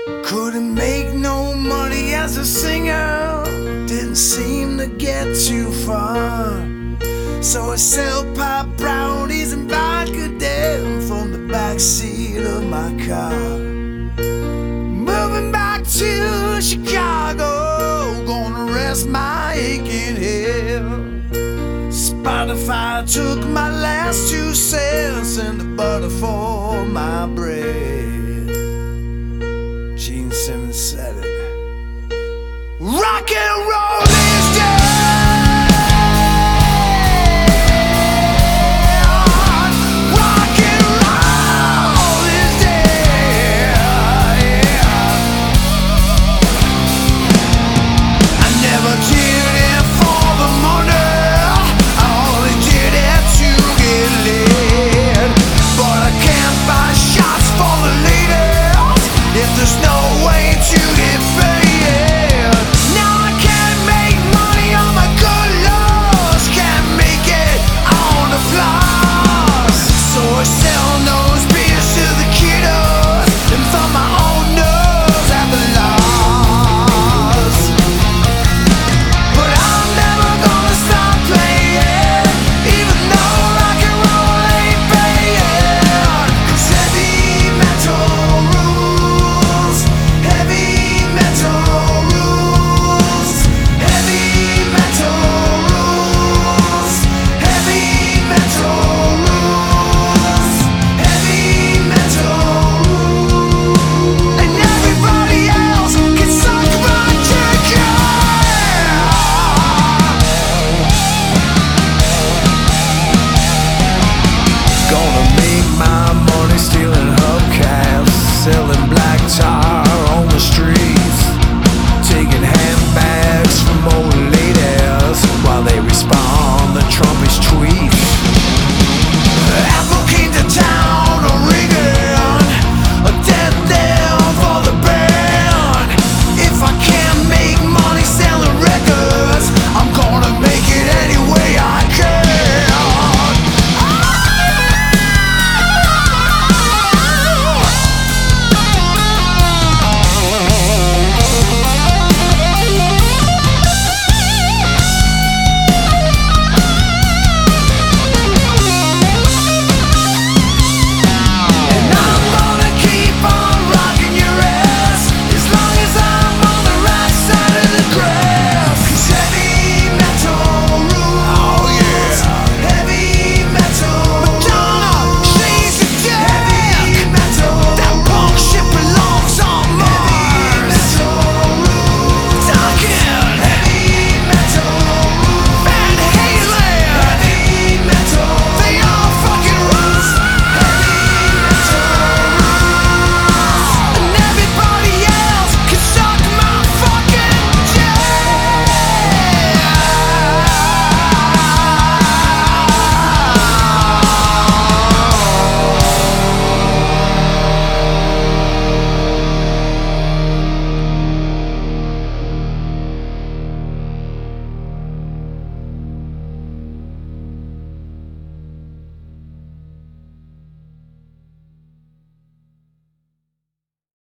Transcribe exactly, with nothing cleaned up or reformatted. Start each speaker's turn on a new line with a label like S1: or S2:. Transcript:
S1: Couldn't make no money as a singer, didn't seem to get too far. So I sell pop brownies and vodka down from the backseat of my car. Moving back to Chicago, gonna rest my aching head. Spotify took my last two cents and the